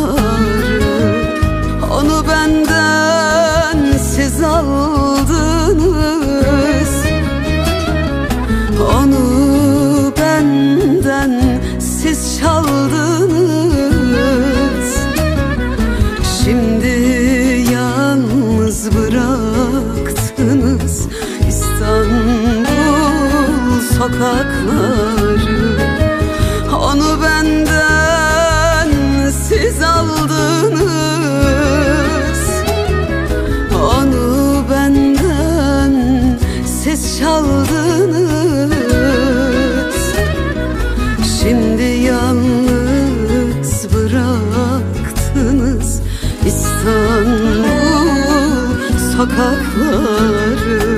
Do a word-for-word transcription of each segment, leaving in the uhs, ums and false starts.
Onu benden siz aldınız, onu benden siz çaldınız. Şimdi yalnız bıraktınız İstanbul sokakları. Onu benden siz aldınız, onu benden siz çaldınız. Şimdi yalnız bıraktınız İstanbul sokakları,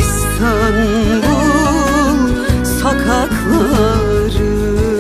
İstanbul sokakları.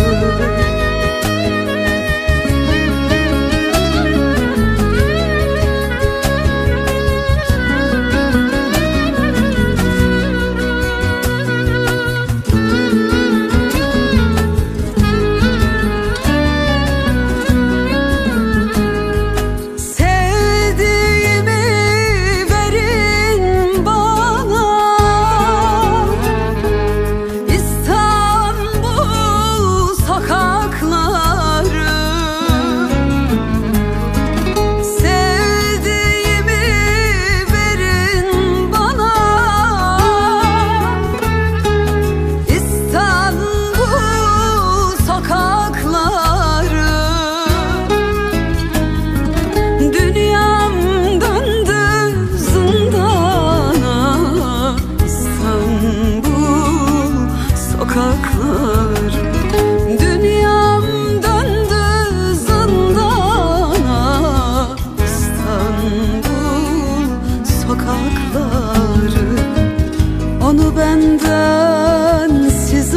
Benden siz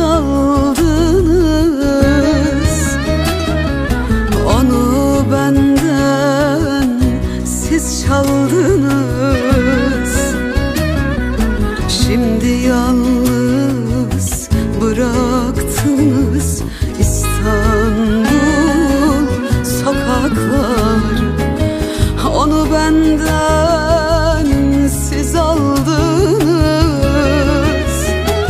aldınız, onu benden siz çaldınız. Şimdi yalnız bıraktınız İstanbul sokakları. Onu benden siz aldınız,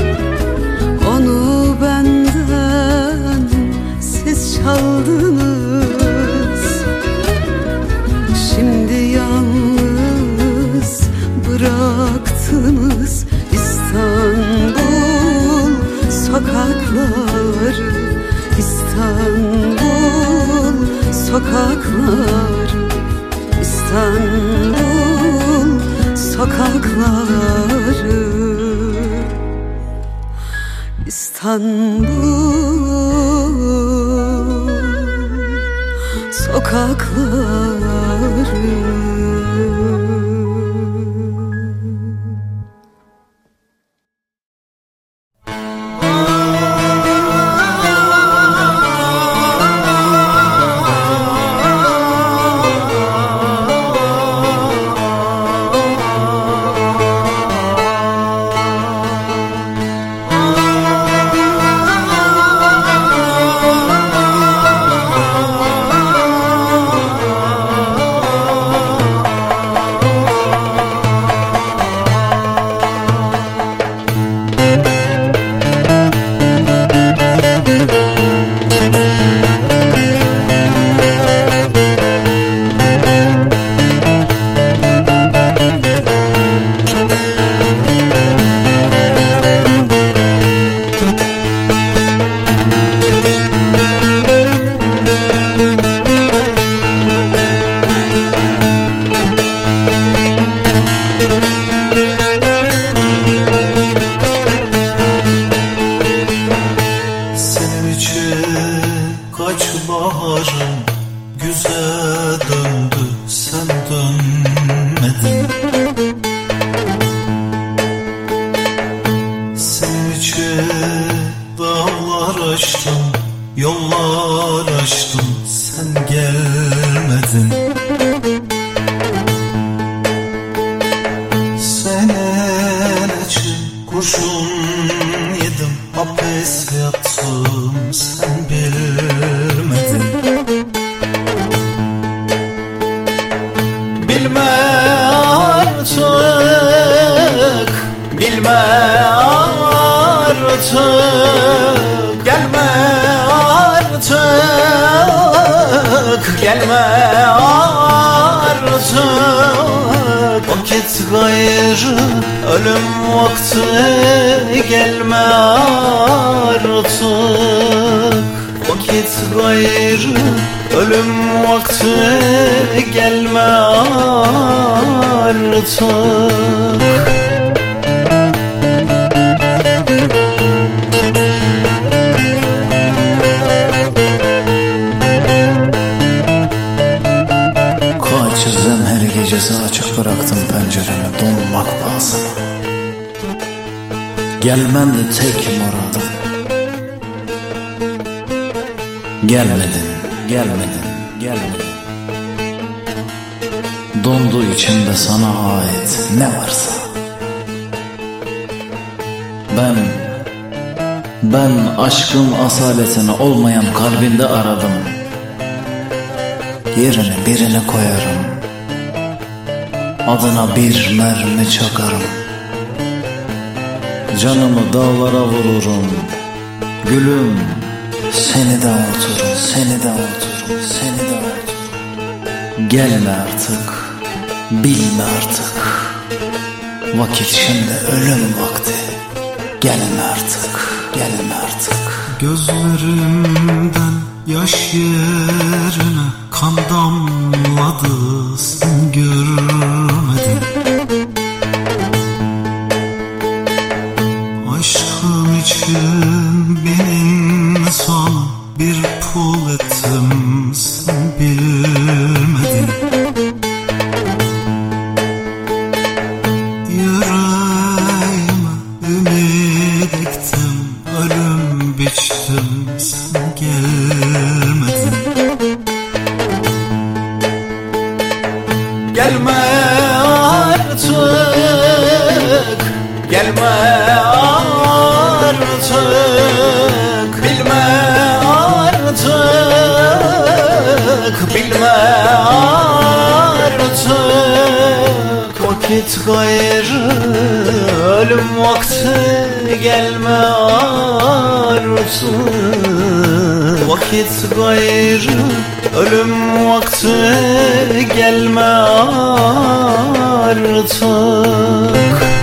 onu benden siz çaldınız. Şimdi yalnız bıraktınız İstanbul sokakları, İstanbul sokakları, İstanbul sokakları, İstanbul sokakları. Gelme artık, bilme artık, gelme artık, gelme artık. Vakit gayrı, ölüm vakti, gelme artık. Vakit gayrı, ölüm vakti, gelme artık. Kaçırdım her gecesi, açık bıraktım penceremi donmak pahasına. Gelmendi tek muradım. Gelmedin, gelmedin, gelmedin. Dondu içimde sana ait ne varsa. Ben, ben aşkın asaletini olmayan kalbinde aradım. Yerine birini koyarım, adına bir mermi çakarım. Canımı dağlara vururum, gülüm seni de unuturum, seni de unuturum, seni de unuturum. Gelme artık, bilme artık. Vakit şimdi ölüm vakti. Gelme artık, gelme artık. Gözlerimden yaş yerine kan damladı, sen görmedin. Aşkım için benim sana bir pul ettim, sen bilmedin. Yüreğime ümit ektim, ölüm biçtim, sen gelmedin. Gelme artık, gelme artık, bilme artık, bilme artık. Vakit gayrı, ölüm vakti, gelme artık. Vakit gayrı, ölüm vakti, gelme artık.